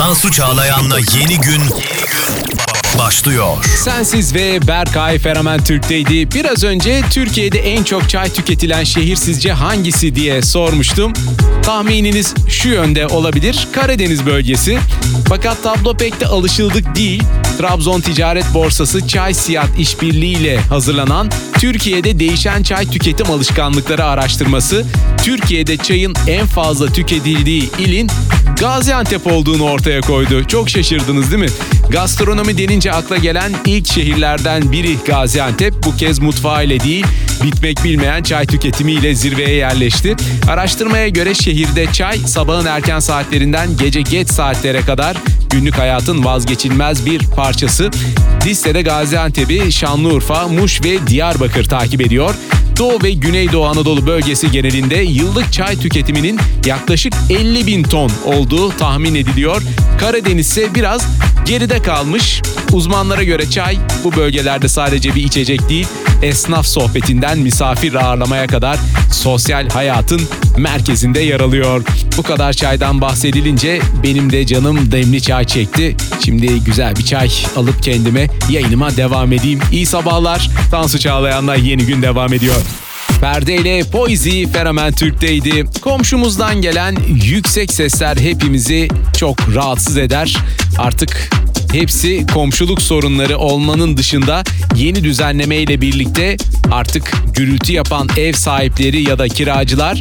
Tansu Çağlayan'la Yeni Gün başlıyor. Sensiz ve Berkay Fenomen Türk'teydi. Biraz önce Türkiye'de en çok çay tüketilen şehir sizce hangisi diye sormuştum. Tahmininiz şu yönde olabilir: Karadeniz bölgesi. Fakat tablo pek de alışıldık değil. Trabzon Ticaret Borsası Çay Siyat İşbirliği ile hazırlanan Türkiye'de değişen çay tüketim alışkanlıkları araştırması, Türkiye'de çayın en fazla tüketildiği ilin Gaziantep olduğunu ortaya koydu. Çok şaşırdınız değil mi? Gastronomi denince akla gelen ilk şehirlerden biri Gaziantep. Bu kez mutfağıyla değil, bitmek bilmeyen çay tüketimiyle zirveye yerleşti. Araştırmaya göre şehirde çay sabahın erken saatlerinden gece geç saatlere kadar günlük hayatın vazgeçilmez bir parçası. Listede Gaziantep'i, Şanlıurfa, Muş ve Diyarbakır takip ediyor. Doğu ve Güneydoğu Anadolu bölgesi genelinde yıllık çay tüketiminin yaklaşık 50.000 ton olduğu tahmin ediliyor. Karadeniz ise biraz geride kalmış. Uzmanlara göre çay bu bölgelerde sadece bir içecek değil, esnaf sohbetinden misafir ağırlamaya kadar sosyal hayatın merkezinde yer alıyor. Bu kadar çaydan bahsedilince benim de canım demli çay çekti. Şimdi güzel bir çay alıp kendime yayınıma devam edeyim. İyi sabahlar. Tansu Çağlayan'la Yeni Gün devam ediyor. Perde ile Poezy Fenomen Türk'teydi. Komşumuzdan gelen yüksek sesler hepimizi çok rahatsız eder. Artık hepsi komşuluk sorunları olmanın dışında yeni düzenleme ile birlikte artık gürültü yapan ev sahipleri ya da kiracılar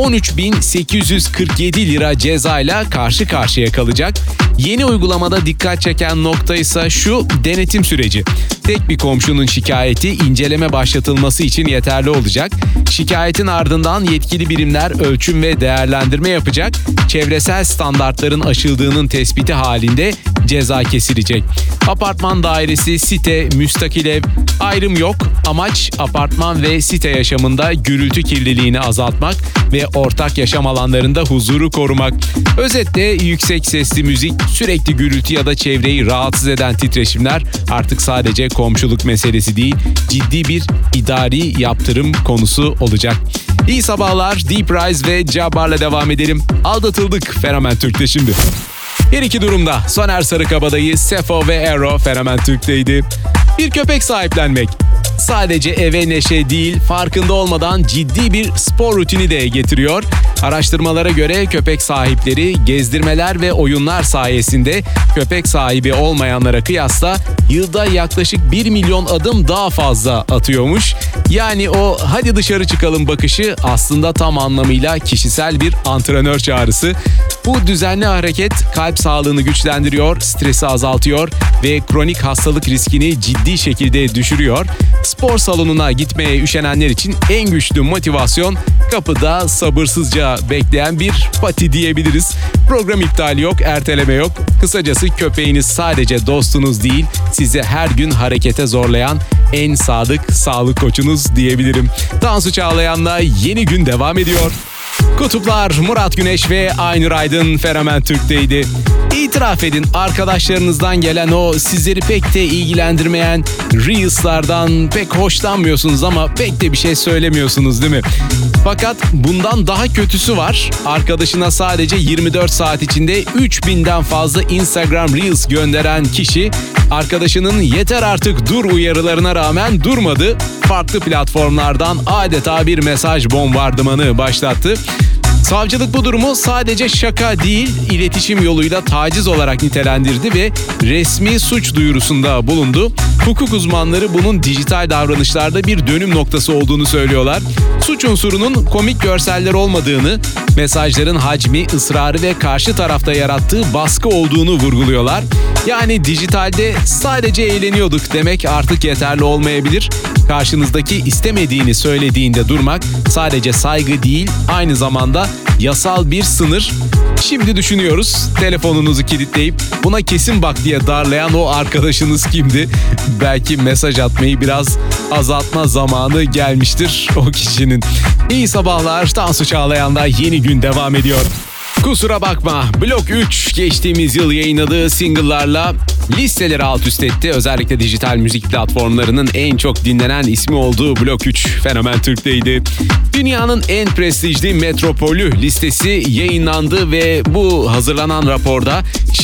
13.847 lira cezayla karşı karşıya kalacak. Yeni uygulamada dikkat çeken nokta ise şu: denetim süreci. Tek bir komşunun şikayeti inceleme başlatılması için yeterli olacak. Şikayetin ardından yetkili birimler ölçüm ve değerlendirme yapacak. Çevresel standartların aşıldığının tespiti halinde ceza kesilecek. Apartman dairesi, site, müstakil ev ayrım yok. Amaç apartman ve site yaşamında gürültü kirliliğini azaltmak ve ortak yaşam alanlarında huzuru korumak. Özetle yüksek sesli müzik, sürekli gürültü ya da çevreyi rahatsız eden titreşimler artık sadece komşuluk meselesi değil, ciddi bir idari yaptırım konusu olacak. İyi sabahlar. Deep Rise ve Jabbar'la devam edelim. Aldatıldık Fenomen Türk'te şimdi. Her iki durumda Soner Sarıkabadayı, Sefo ve Ero Fenomen Türk'teydi. Bir köpek sahiplenmek sadece eve neşe değil, farkında olmadan ciddi bir spor rutini de getiriyor. Araştırmalara göre köpek sahipleri gezdirmeler ve oyunlar sayesinde köpek sahibi olmayanlara kıyasla yılda yaklaşık 1 milyon adım daha fazla atıyormuş. Yani o hadi dışarı çıkalım bakışı aslında tam anlamıyla kişisel bir antrenör çağrısı. Bu düzenli hareket kalp sağlığını güçlendiriyor, stresi azaltıyor ve kronik hastalık riskini ciddi şekilde düşürüyor. Spor salonuna gitmeye üşenenler için en güçlü motivasyon kapıda sabırsızca bekleyen bir pati diyebiliriz. Program iptali yok, erteleme yok. Kısacası köpeğiniz sadece dostunuz değil, sizi her gün harekete zorlayan en sadık sağlık koçunuz diyebilirim. Tansu Çağlayan'la Yeni Gün devam ediyor. Kutuplar Murat Güneş ve Aynur Aydın Fenomen Türk'teydi. İtiraf edin, arkadaşlarınızdan gelen o sizleri pek de ilgilendirmeyen Reels'lardan pek hoşlanmıyorsunuz ama pek de bir şey söylemiyorsunuz değil mi? Fakat bundan daha kötüsü var. Arkadaşına sadece 24 saat içinde 3000'den fazla Instagram Reels gönderen kişi arkadaşının yeter artık dur uyarılarına rağmen durmadı. Farklı platformlardan adeta bir mesaj bombardımanı başlattı. Savcılık bu durumu sadece şaka değil, iletişim yoluyla taciz olarak nitelendirdi ve resmi suç duyurusunda bulundu. Hukuk uzmanları bunun dijital davranışlarda bir dönüm noktası olduğunu söylüyorlar. Suç unsurunun komik görseller olmadığını, mesajların hacmi, ısrarı ve karşı tarafta yarattığı baskı olduğunu vurguluyorlar. Yani dijitalde sadece eğleniyorduk demek artık yeterli olmayabilir. Karşınızdaki istemediğini söylediğinde durmak sadece saygı değil, aynı zamanda yasal bir sınır. Şimdi düşünüyoruz, telefonunuzu kilitleyip buna kesin bak diye darlayan o arkadaşınız kimdi? Belki mesaj atmayı biraz azaltma zamanı gelmiştir o kişinin. İyi sabahlar, Tansu Çağlayan'da Yeni Gün devam ediyor. Kusura bakma, Blok 3 geçtiğimiz yıl yayınladığı single'larla listeleri alt üst etti. Özellikle dijital müzik platformlarının en çok dinlenen ismi olduğu Blok 3 Fenomen Türk'teydi. Dünyanın en prestijli metropolü listesi yayınlandı ve bu hazırlanan raporda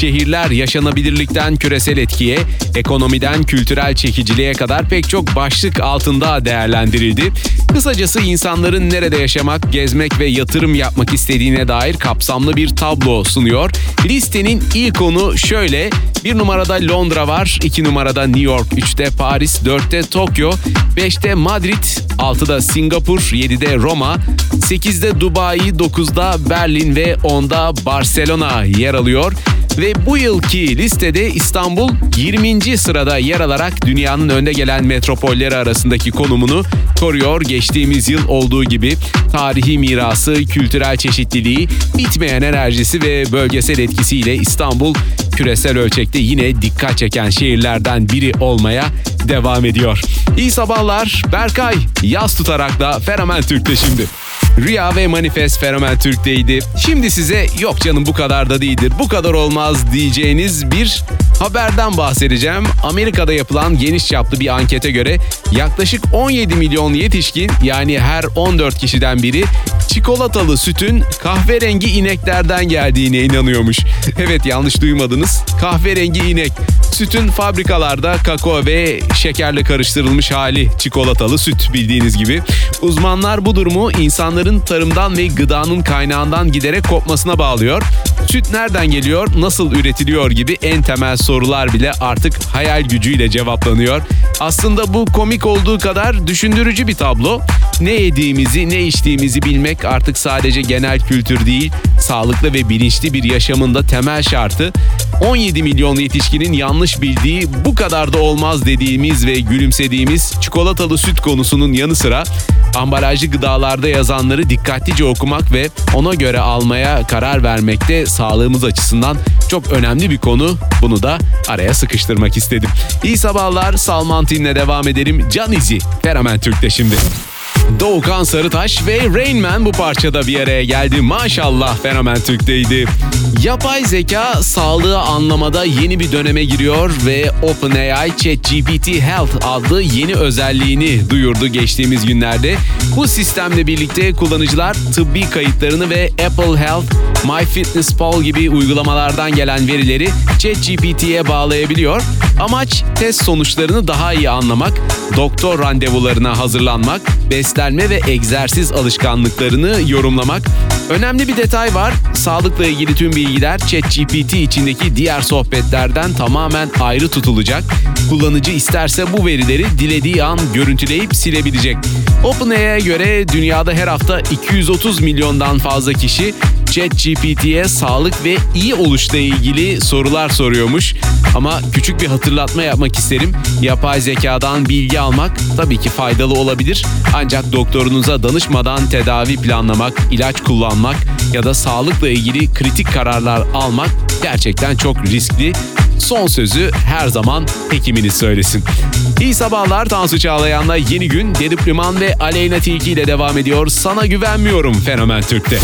şehirler yaşanabilirlikten küresel etkiye, ekonomiden kültürel çekiciliğe kadar pek çok başlık altında değerlendirildi. Kısacası insanların nerede yaşamak, gezmek ve yatırım yapmak istediğine dair kapsamlı bir tablo sunuyor. Listenin ilk konu şöyle: 1 numarada Londra var, 2 numarada New York, 3'te Paris, 4'te Tokyo, 5'te Madrid, 6'da Singapur, 7'de Roma, 8'de Dubai, 9'da Berlin ve 10'da Barcelona yer alıyor. Ve bu yılki listede İstanbul 20. sırada yer alarak dünyanın önde gelen metropolleri arasındaki konumunu koruyor. Geçtiğimiz yıl olduğu gibi tarihi mirası, kültürel çeşitliliği, bitmeyen enerjisi ve bölgesel etkisiyle İstanbul küresel ölçekte yine dikkat çeken şehirlerden biri olmaya devam ediyor. İyi sabahlar, Berkay yaz tutarak da Fenomen Türk'te şimdi. Rüya ve Manifest Fenomen Türk'teydi. Şimdi size yok canım bu kadar da değildir, bu kadar olmaz diyeceğiniz bir haberden bahsedeceğim. Amerika'da yapılan geniş çaplı bir ankete göre yaklaşık 17 milyon yetişkin, yani her 14 kişiden biri çikolatalı sütün kahverengi ineklerden geldiğine inanıyormuş. Evet, yanlış duymadınız. Kahverengi inek. Sütün fabrikalarda kakao ve şekerle karıştırılmış hali çikolatalı süt, bildiğiniz gibi. Uzmanlar bu durumu insanların tarımdan ve gıdanın kaynağından giderek kopmasına bağlıyor. Süt nereden geliyor, nasıl üretiliyor gibi en temel sorular bile artık hayal gücüyle cevaplanıyor. Aslında bu komik olduğu kadar düşündürücü bir tablo. Ne yediğimizi, ne içtiğimizi bilmek artık sadece genel kültür değil, sağlıklı ve bilinçli bir yaşamın da temel şartı. 17 milyon yetişkinin yanlış bildiği, bu kadar da olmaz dediğimiz ve gülümsediğimiz çikolatalı süt konusunun yanı sıra ambalajlı gıdalarda yazanları dikkatlice okumak ve ona göre almaya karar vermekte sağlığımız açısından çok önemli bir konu. Bunu da araya sıkıştırmak istedim. İyi sabahlar, Salman Tin'le devam edelim. Can İzi, Fenomen Türk'te şimdi. Doğukan Sarıtaş ve Rain Man bu parçada bir araya geldi. Maşallah Fenomen Türk'teydi. Yapay zeka sağlığı anlamada yeni bir döneme giriyor ve OpenAI ChatGPT Health adlı yeni özelliğini duyurdu geçtiğimiz günlerde. Bu sistemle birlikte kullanıcılar tıbbi kayıtlarını ve Apple Health, MyFitnessPal gibi uygulamalardan gelen verileri ChatGPT'ye bağlayabiliyor. Amaç test sonuçlarını daha iyi anlamak, doktor randevularına hazırlanmak, beslenme ve egzersiz alışkanlıklarını yorumlamak. Önemli bir detay var. Sağlıkla ilgili tüm bilgiler ChatGPT içindeki diğer sohbetlerden tamamen ayrı tutulacak. Kullanıcı isterse bu verileri dilediği an görüntüleyip silebilecek. OpenAI'ye göre dünyada her hafta 230 milyondan fazla kişi ChatGPT'ye sağlık ve iyi oluşla ilgili sorular soruyormuş. Ama küçük bir hatırlatma yapmak isterim. Yapay zekadan bilgi almak tabii ki faydalı olabilir. Ancak doktorunuza danışmadan tedavi planlamak, ilaç kullanmak ya da sağlıkla ilgili kritik kararlar almak gerçekten çok riskli. Son sözü her zaman hekiminiz söylesin. İyi sabahlar, Tansu Çağlayan'la Yeni Gün, Dedip Rıman ve Aleyna Tilki ile devam ediyor. Sana güvenmiyorum Fenomen Türk'te.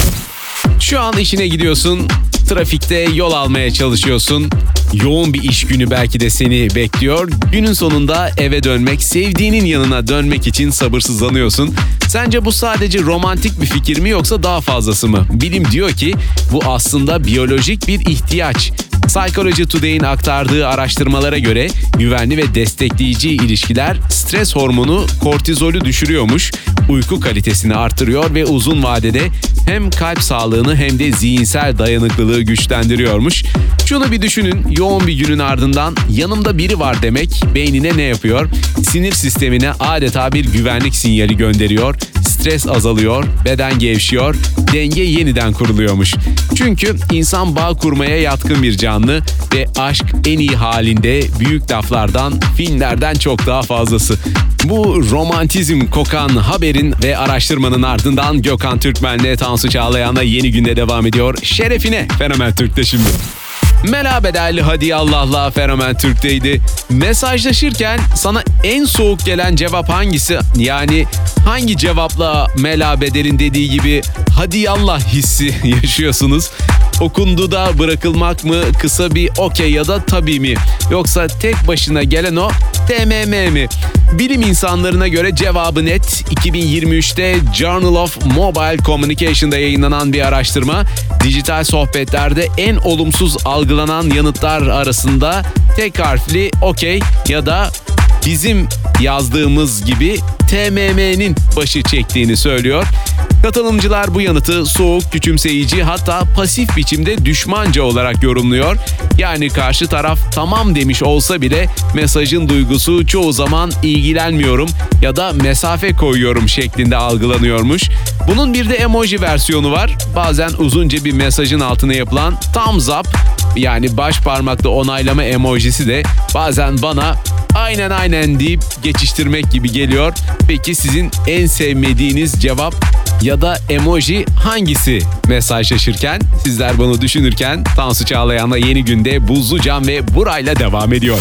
Şu an işine gidiyorsun, trafikte yol almaya çalışıyorsun. Yoğun bir iş günü belki de seni bekliyor. Günün sonunda eve dönmek, sevdiğinin yanına dönmek için sabırsızlanıyorsun. Sence bu sadece romantik bir fikir mi yoksa daha fazlası mı? Bilim diyor ki bu aslında biyolojik bir ihtiyaç. Psychology Today'in aktardığı araştırmalara göre güvenli ve destekleyici ilişkiler stres hormonu kortizolü düşürüyormuş, uyku kalitesini artırıyor ve uzun vadede hem kalp sağlığını hem de zihinsel dayanıklılığı güçlendiriyormuş. Şunu bir düşünün, yoğun bir günün ardından yanımda biri var demek beynine ne yapıyor? Sinir sistemine adeta bir güvenlik sinyali gönderiyor. Stres azalıyor, beden gevşiyor, denge yeniden kuruluyormuş. Çünkü insan bağ kurmaya yatkın bir canlı ve aşk en iyi halinde büyük laflardan, filmlerden çok daha fazlası. Bu romantizm kokan haberin ve araştırmanın ardından Gökhan Türkmen'le Tansu Çağlayan'la Yeni Günde devam ediyor. Şerefine Fenomen Türk'te şimdi. Mela Bedelli Hadi Allah'la Fenomen Türk'teydi. Mesajlaşırken sana en soğuk gelen cevap hangisi? Yani hangi cevapla Mela Bedel'in dediği gibi hadi Allah hissi yaşıyorsunuz? Okunduğunda bırakılmak mı, kısa bir okey ya da tabii mi? Yoksa tek başına gelen o TMM mi? Bilim insanlarına göre cevabı net. 2023'te Journal of Mobile Communication'da yayınlanan bir araştırma, dijital sohbetlerde en olumsuz algılanan yanıtlar arasında tek harfli OK ya da bizim yazdığımız gibi TMM'nin başı çektiğini söylüyor. Katılımcılar bu yanıtı soğuk, küçümseyici, hatta pasif biçimde düşmanca olarak yorumluyor. Yani karşı taraf tamam demiş olsa bile mesajın duygusu çoğu zaman ilgilenmiyorum ya da mesafe koyuyorum şeklinde algılanıyormuş. Bunun bir de emoji versiyonu var. Bazen uzunca bir mesajın altına yapılan thumbs up, yani baş parmakla onaylama emojisi de bazen bana aynen deyip geçiştirmek gibi geliyor. Peki sizin en sevmediğiniz cevap ya da emoji hangisi mesajlaşırken? Sizler bunu düşünürken Tansu Çağlayan'la Yeni Günde Buzlu Cam ve Buray'la devam ediyor.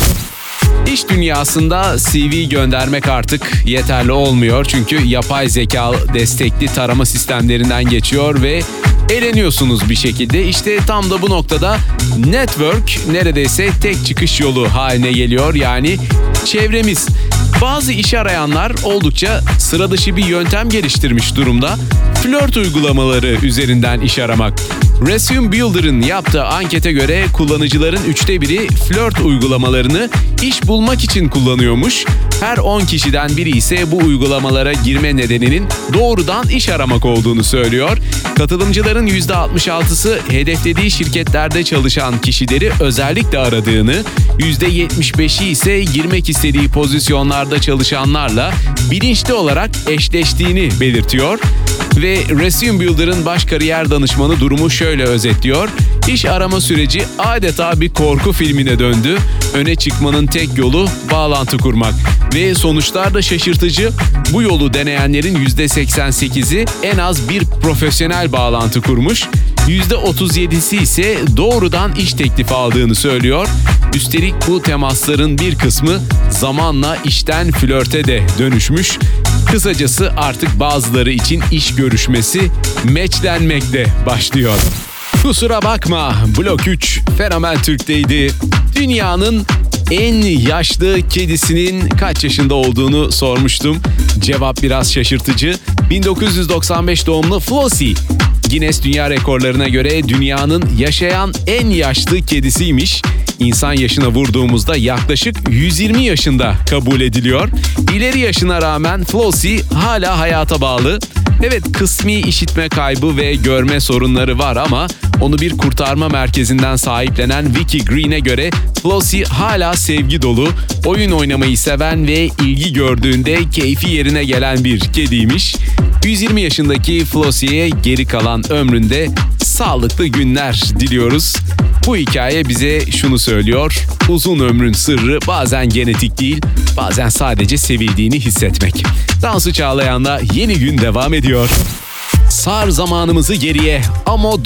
İş dünyasında CV göndermek artık yeterli olmuyor. Çünkü yapay zeka destekli tarama sistemlerinden geçiyor ve eğleniyorsunuz bir şekilde. İşte tam da bu noktada network neredeyse tek çıkış yolu haline geliyor. Yani çevremiz. Bazı iş arayanlar oldukça sıra dışı bir yöntem geliştirmiş durumda. Flört uygulamaları üzerinden iş aramak. Resume Builder'ın yaptığı ankete göre kullanıcıların 1/3'ü flört uygulamalarını iş bulmak için kullanıyormuş. Her 10 kişiden biri ise bu uygulamalara girme nedeninin doğrudan iş aramak olduğunu söylüyor. Katılımcıların %66'sı hedeflediği şirketlerde çalışan kişileri özellikle aradığını, %75'i ise girmek istediği pozisyonlarda çalışanlarla bilinçli olarak eşleştiğini belirtiyor. Ve Resume Builder'ın baş kariyer danışmanı durumu şöyle özetliyor. İş arama süreci adeta bir korku filmine döndü. Öne çıkmanın tek yolu bağlantı kurmak. Ve sonuçlar da şaşırtıcı. Bu yolu deneyenlerin %88'i en az bir profesyonel bağlantı kurmuş. %37'si ise doğrudan iş teklifi aldığını söylüyor. Üstelik bu temasların bir kısmı zamanla işten flörte de dönüşmüş. Kısacası artık bazıları için iş görüşmesi matchlenmekle başlıyor. Kusura bakma, Blok 3 Fenomen Türk'teydi. Dünyanın en yaşlı kedisinin kaç yaşında olduğunu sormuştum. Cevap biraz şaşırtıcı. 1995 doğumlu Flossie. Guinness Dünya Rekorlarına göre dünyanın yaşayan en yaşlı kedisiymiş. İnsan yaşına vurduğumuzda yaklaşık 120 yaşında kabul ediliyor. İleri yaşına rağmen Flossie hala hayata bağlı. Evet, kısmi işitme kaybı ve görme sorunları var ama onu bir kurtarma merkezinden sahiplenen Vicky Green'e göre Flossie hala sevgi dolu, oyun oynamayı seven ve ilgi gördüğünde keyfi yerine gelen bir kediymiş. 120 yaşındaki Flossie'ye geri kalan ömründe sağlıklı günler diliyoruz. Bu hikaye bize şunu söylüyor: uzun ömrün sırrı bazen genetik değil, bazen sadece sevildiğini hissetmek. Tansu Çağlayan'la Yeni Gün devam ediyor. Sar zamanımızı geriye. Amo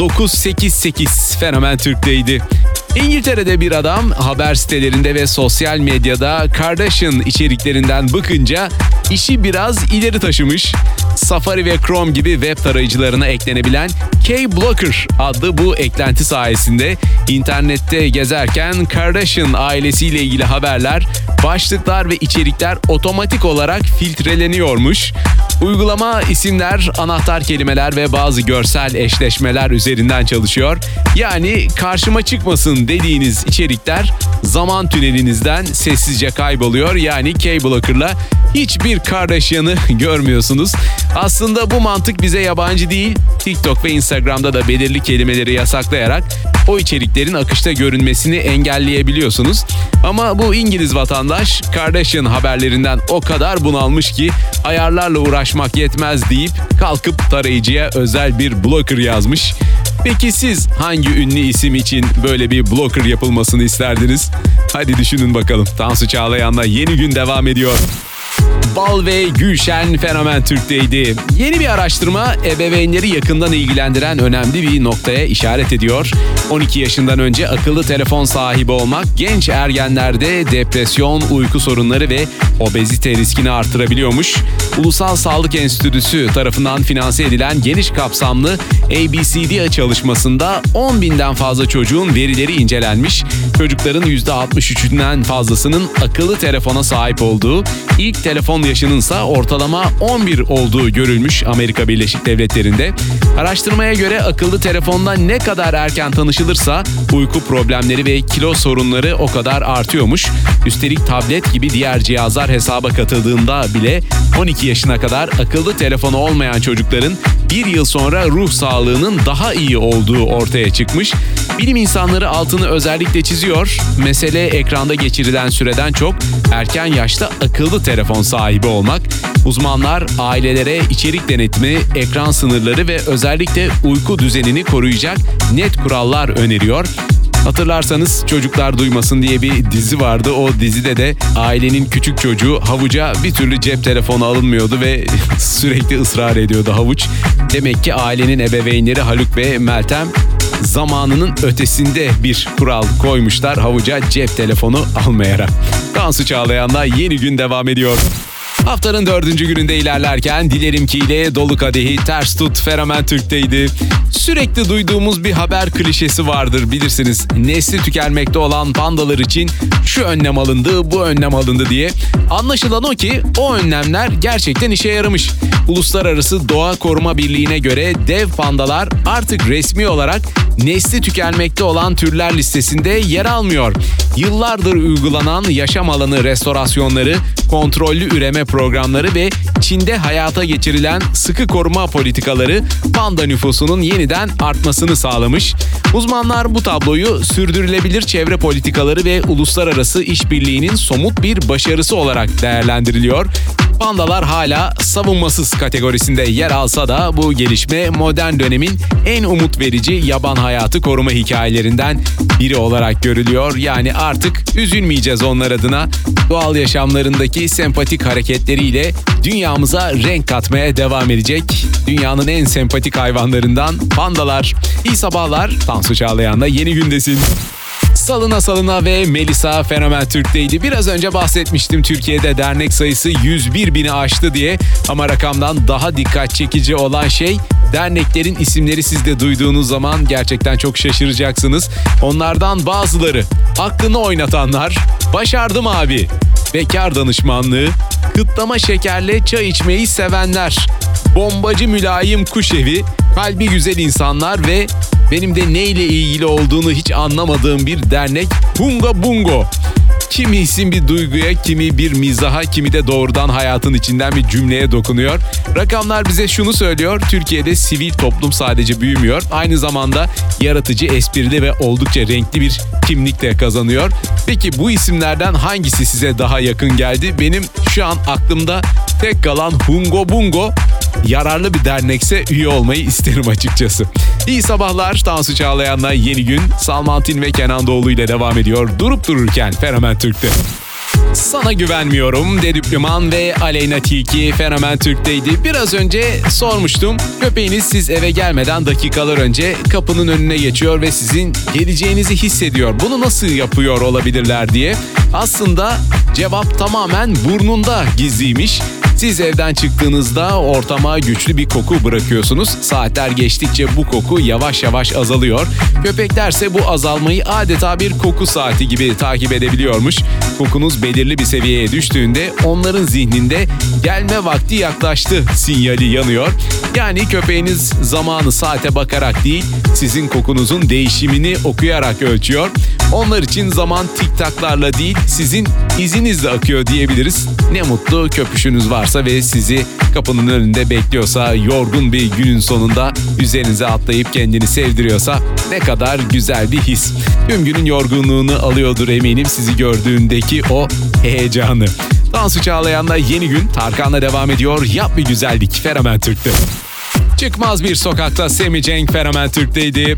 988 Fenomen Türk'teydi. İngiltere'de bir adam haber sitelerinde ve sosyal medyada Kardashian içeriklerinden bıkınca işi biraz ileri taşımış. Safari ve Chrome gibi web tarayıcılarına eklenebilen K-Blocker adlı bu eklenti sayesinde internette gezerken Kardashian ailesiyle ilgili haberler, başlıklar ve içerikler otomatik olarak filtreleniyormuş. Uygulama isimler, anahtar kelimeler ve bazı görsel eşleşmeler üzerinden çalışıyor. Yani karşıma çıkmasın dediğiniz içerikler zaman tünelinizden sessizce kayboluyor. Yani K-Blocker'la hiçbir Kardashian'ı görmüyorsunuz. Aslında bu mantık bize yabancı değil. TikTok ve Instagram'da da belirli kelimeleri yasaklayarak o içeriklerin akışta görünmesini engelleyebiliyorsunuz. Ama bu İngiliz vatandaş Kardashian haberlerinden o kadar bunalmış ki ayarlarla uğraşmak yetmez deyip kalkıp tarayıcıya özel bir blocker yazmış. Peki siz hangi ünlü isim için böyle bir blocker yapılmasını isterdiniz? Hadi düşünün bakalım. Tansu Çağlayan'la Yeni Gün devam ediyor. Bal ve Gülşen Fenomen Türk'teydi. Yeni bir araştırma ebeveynleri yakından ilgilendiren önemli bir noktaya işaret ediyor. 12 yaşından önce akıllı telefon sahibi olmak genç ergenlerde depresyon, uyku sorunları ve obezite riskini artırabiliyormuş. Ulusal Sağlık Enstitüsü tarafından finanse edilen geniş kapsamlı ABCD çalışmasında 10.000'den fazla çocuğun verileri incelenmiş. Çocukların %63'ünden fazlasının akıllı telefona sahip olduğu, ilk telefon yaşının ise ortalama 11 olduğu görülmüş Amerika Birleşik Devletleri'nde. Araştırmaya göre akıllı telefonla ne kadar erken tanışılırsa uyku problemleri ve kilo sorunları o kadar artıyormuş. Üstelik tablet gibi diğer cihazlar hesaba katıldığında bile 12 yaşına kadar akıllı telefonu olmayan çocukların bir yıl sonra ruh sağlığının daha iyi olduğu ortaya çıkmış. Bilim insanları altını özellikle çiziyor. Mesele ekranda geçirilen süreden çok erken yaşta akıllı telefon sahibi olmak. Uzmanlar ailelere içerik denetimi, ekran sınırları ve özellikle uyku düzenini koruyacak net kurallar öneriyor. Hatırlarsanız Çocuklar Duymasın diye bir dizi vardı. O dizide de ailenin küçük çocuğu Havuç'a bir türlü cep telefonu alınmıyordu ve sürekli ısrar ediyordu Havuç. Demek ki ailenin ebeveynleri Haluk ve Meltem zamanının ötesinde bir kural koymuşlar Havuç'a cep telefonu almayarak. Tansu Çağlayan'la Yeni Gün devam ediyor. Haftanın 4. gününde ilerlerken Dilerim Ki ile Dolu Kadehi Ters Tut Fenomen Türk'teydi. Sürekli duyduğumuz bir haber klişesi vardır bilirsiniz. Nesli tükenmekte olan pandalar için şu önlem alındı, bu önlem alındı diye. Anlaşılan o ki o önlemler gerçekten işe yaramış. Uluslararası Doğa Koruma Birliği'ne göre dev pandalar artık resmi olarak nesli tükenmekte olan türler listesinde yer almıyor. Yıllardır uygulanan yaşam alanı restorasyonları, kontrollü üreme programları ve Çin'de hayata geçirilen sıkı koruma politikaları panda nüfusunun yeniden artmasını sağlamış. Uzmanlar bu tabloyu sürdürülebilir çevre politikaları ve uluslararası işbirliğinin somut bir başarısı olarak değerlendiriliyor. Pandalar hala savunmasız kategorisinde yer alsa da bu gelişme modern dönemin en umut verici yaban hayatı koruma hikayelerinden biri olarak görülüyor. Yani artık üzülmeyeceğiz onlar adına. Doğal yaşamlarındaki sempatik hareketleriyle dünyamıza renk katmaya devam edecek. Dünyanın en sempatik hayvanlarından pandalar. İyi sabahlar, Tansu Çağlayan'la Yeni Gündesin. Salına ve Melisa Fenomen Türk'teydi. Biraz önce bahsetmiştim Türkiye'de dernek sayısı 101.000'i aştı diye. Ama rakamdan daha dikkat çekici olan şey derneklerin isimleri siz de duyduğunuz zaman gerçekten çok şaşıracaksınız. Onlardan bazıları aklını oynatanlar, Başardım Abi, Bekar Danışmanlığı, Kıtlama Şekerle Çay içmeyi sevenler, Bombacı Mülayim Kuş Evi, Kalbi Güzel İnsanlar ve benim de neyle ilgili olduğunu hiç anlamadığım bir dernek Hunga Bungo. Kimi isim bir duyguya, kimi bir mizaha, kimi de doğrudan hayatın içinden bir cümleye dokunuyor. Rakamlar bize şunu söylüyor: Türkiye'de sivil toplum sadece büyümüyor, aynı zamanda yaratıcı, esprili ve oldukça renkli bir kimlik de kazanıyor. Peki bu isimlerden hangisi size daha yakın geldi? Benim şu an aklımda tek kalan Hungo Bungo. Yararlı bir dernekse üye olmayı isterim açıkçası. İyi sabahlar, Tansu Çağlayan'la Yeni Gün. Salman Tin ve Kenan Doğulu ile devam ediyor. Durup dururken Fenomen Türk'te. Sana Güvenmiyorum, Dedüplüman ve Aleyna Tilki Fenomen Türk'teydi. Biraz önce sormuştum. Köpeğiniz siz eve gelmeden dakikalar önce kapının önüne geçiyor ve sizin geleceğinizi hissediyor. Bunu nasıl yapıyor olabilirler diye. Aslında cevap tamamen burnunda gizliymiş. Siz evden çıktığınızda ortama güçlü bir koku bırakıyorsunuz. Saatler geçtikçe bu koku yavaş yavaş azalıyor. Köpeklerse bu azalmayı adeta bir koku saati gibi takip edebiliyormuş. Kokunuz belirli bir seviyeye düştüğünde onların zihninde gelme vakti yaklaştı sinyali yanıyor. Yani köpeğiniz zamanı saate bakarak değil, sizin kokunuzun değişimini okuyarak ölçüyor. Onlar için zaman tiktaklarla değil, sizin izinizle akıyor diyebiliriz. Ne mutlu köpüşünüz varsa ve sizi kapının önünde bekliyorsa, yorgun bir günün sonunda üzerinize atlayıp kendini sevdiriyorsa ne kadar güzel bir his. Tüm günün yorgunluğunu alıyordur eminim sizi gördüğündeki o heyecanı. Tansu Çağlayan'la Yeni Gün, Tarkan'la devam ediyor. Yap bir güzellik Fenomen Türk'te. Çıkmaz bir sokakta Semih Cenk Fenomen Türk'teydi.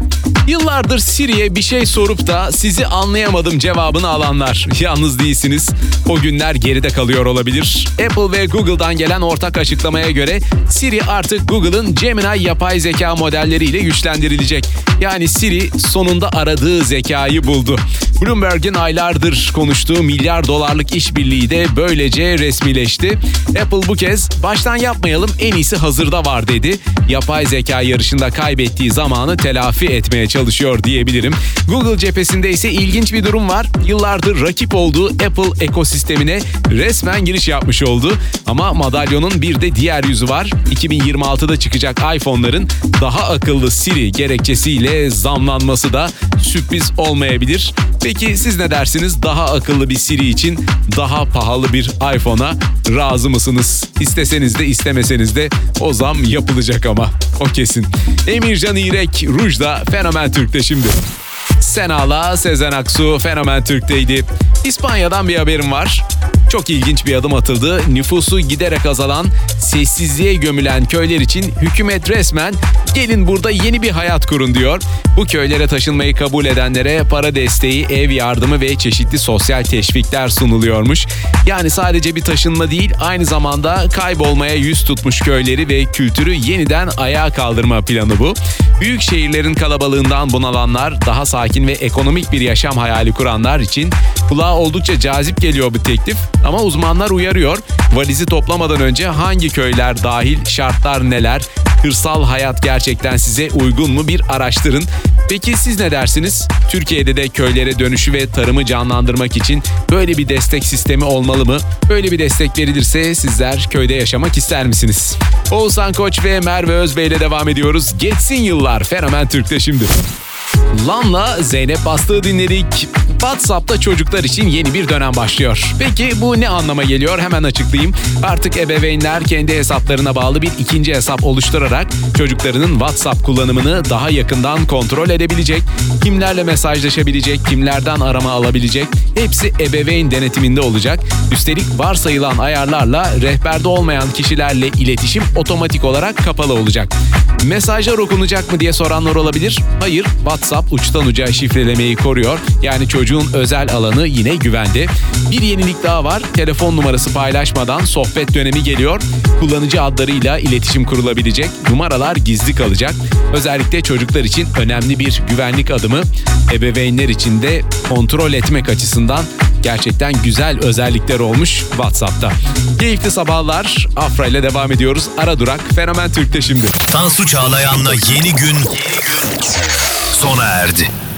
Yıllardır Siri'ye bir şey sorup da sizi anlayamadım cevabını alanlar. Yalnız değilsiniz. O günler geride kalıyor olabilir. Apple ve Google'dan gelen ortak açıklamaya göre Siri artık Google'ın Gemini yapay zeka modelleriyle güçlendirilecek. Yani Siri sonunda aradığı zekayı buldu. Bloomberg'in aylardır konuştuğu milyar dolarlık işbirliği de böylece resmileşti. Apple bu kez baştan yapmayalım, en iyisi hazırda var dedi. Yapay zeka yarışında kaybettiği zamanı telafi etmeye çalışıyor diyebilirim. Google cephesinde ise ilginç bir durum var. Yıllardır rakip olduğu Apple ekosistemine resmen giriş yapmış oldu. Ama madalyonun bir de diğer yüzü var. 2026'da çıkacak iPhone'ların daha akıllı Siri gerekçesiyle zamlanması da sürpriz olmayabilir. Peki siz ne dersiniz? Daha akıllı bir Siri için daha pahalı bir iPhone'a razı mısınız? İsteseniz de istemeseniz de o zam yapılacak ama. O kesin. Emircan İrek, Ruj'da Fenomen Türk'te şimdi. Sena'la Sezen Aksu Fenomen Türk'teydi. İspanya'dan bir haberim var. Çok ilginç bir adım atıldı. Nüfusu giderek azalan, sessizliğe gömülen köyler için hükümet resmen gelin burada yeni bir hayat kurun diyor. Bu köylere taşınmayı kabul edenlere para desteği, ev yardımı ve çeşitli sosyal teşvikler sunuluyormuş. Yani sadece bir taşınma değil, aynı zamanda kaybolmaya yüz tutmuş köyleri ve kültürü yeniden ayağa kaldırma planı bu. Büyük şehirlerin kalabalığından bunalanlar, daha sakin ve ekonomik bir yaşam hayali kuranlar için kulağa oldukça cazip geliyor bu teklif. Ama uzmanlar uyarıyor, valizi toplamadan önce hangi köyler dahil, şartlar neler, kırsal hayat gerçekten size uygun mu bir araştırın. Peki siz ne dersiniz? Türkiye'de de köylere dönüşü ve tarımı canlandırmak için böyle bir destek sistemi olmalı mı? Böyle bir destek verilirse sizler köyde yaşamak ister misiniz? Oğuzhan Koç ve Merve Özbey ile devam ediyoruz. Geçsin yıllar Fenomen Türk'te şimdi. Lan'la Zeynep Bastık'ı dinledik. WhatsApp'ta çocuklar için yeni bir dönem başlıyor. Peki bu ne anlama geliyor? Hemen açıklayayım. Artık ebeveynler kendi hesaplarına bağlı bir ikinci hesap oluşturarak çocuklarının WhatsApp kullanımını daha yakından kontrol edebilecek, kimlerle mesajlaşabilecek, kimlerden arama alabilecek, hepsi ebeveyn denetiminde olacak. Üstelik varsayılan ayarlarla rehberde olmayan kişilerle iletişim otomatik olarak kapalı olacak. Mesajlar okunacak mı diye soranlar olabilir. Hayır, WhatsApp uçtan uca şifrelemeyi koruyor. Yani çocuğun özel alanı yine güvende. Bir yenilik daha var. Telefon numarası paylaşmadan sohbet dönemi geliyor. Kullanıcı adlarıyla iletişim kurulabilecek. Numaralar gizli kalacak. Özellikle çocuklar için önemli bir güvenlik adımı. Ebeveynler için de kontrol etmek açısından gerçekten güzel özellikler olmuş WhatsApp'ta. Keyifli sabahlar. Afra ile devam ediyoruz. Ara Durak Fenomen Türk'te şimdi. Tansu Çağlayan'la yeni gün sona erdi.